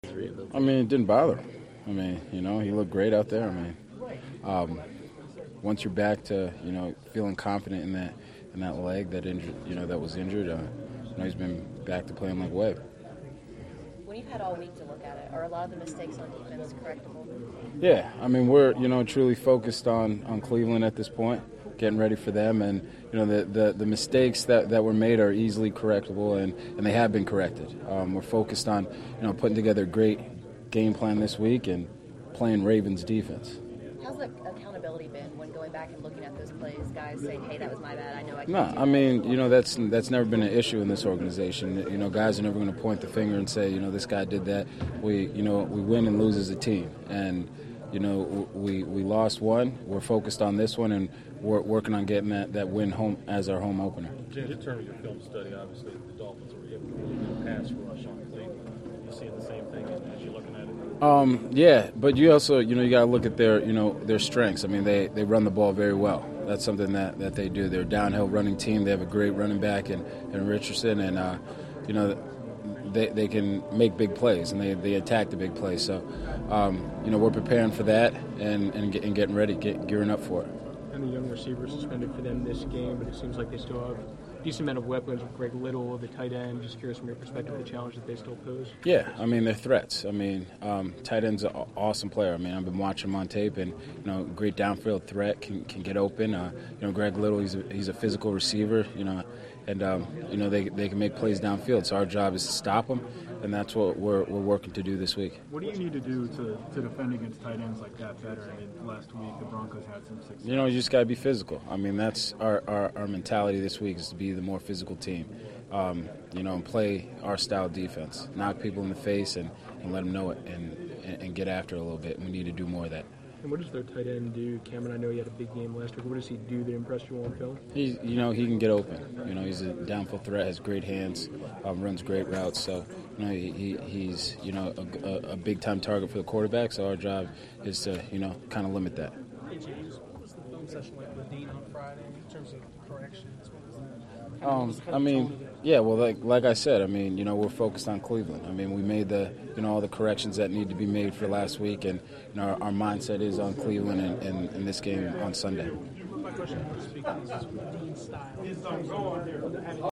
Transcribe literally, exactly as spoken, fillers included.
I mean, it didn't bother him. I mean, you know, he looked great out there. I mean, um, once you're back to, you know, feeling confident in that in that leg that injured, you know, that was injured, uh, you know, he's been back to playing like Webb. When you've had all week to look at it, are a lot of the mistakes on defense correctable? Yeah, I mean, we're, you know, truly focused on, on Cleveland at this point, getting ready for them. And, you know, the, the, the mistakes that, that were made are easily correctable, and, and they have been corrected. Um, we're focused on, you know, putting together a great game plan this week and playing Ravens defense. How's the accountability been when going back and looking at those plays, guys saying, hey, that was my bad, I know I can't No, do I mean, you know, that's that's never been an issue in this organization. You know, guys are never going to point the finger and say, you know, this guy did that. We, you know, we win and lose as a team. And, you know, we we lost one. We're focused on this one, and we're working on getting that, that win home as our home opener. James, in terms of your film study, obviously the Dolphins were able to really pass rush on Cleveland. You seeing the same thing as you're looking at it? Um, yeah, but you also, you know, you got to look at their, you know, their strengths. I mean, they, they run the ball very well. That's something that, that they do. They're a downhill running team. They have a great running back in, in Richardson, and, uh, you know, they they can make big plays, and they, they attack the big plays. So, um, you know, we're preparing for that and, and, get, and getting ready, get, gearing up for it. And the young receiver suspended for them this game, but it seems like they still have a decent amount of weapons with Greg Little, the tight end. Just curious from your perspective, the challenge that they still pose. Yeah, I mean, they're threats. I mean, um, tight end's an awesome player. I mean, I've been watching him on tape, and, you know, great downfield threat, can can get open. Uh, you know, Greg Little, he's a, he's a physical receiver, you know, and, um, you know, they they can make plays downfield. So our job is to stop them, and that's what we're we're working to do this week. What do you need to do to, to defend against tight ends like that better? I mean, last week the Broncos had some success. You know, you just got to be physical. I mean, that's our, our, our mentality this week is to be the more physical team, um, you know, and play our style defense, knock people in the face and, and let them know it and, and, and get after it a little bit. And we need to do more of that. And what does their tight end do? Cameron, I know he had a big game last week. What does he do that impressed you on film? He, you know, he can get open. You know, he's a downfield threat, has great hands, um, runs great routes. So, you know, he, he he's, you know, a, a, a big-time target for the quarterback. So our job is to, you know, kind of limit that. Hey, James, what was the film session like with Dean on Friday in terms of corrections? What was that? Um, I mean, yeah, well, like like I said, I mean, you know, we're focused on Cleveland. I mean, we made the, you know, all the corrections that need to be made for last week, and, you know, our, our mindset is on Cleveland and, and, and this game on Sunday. My question, more speaking, is Dean's style.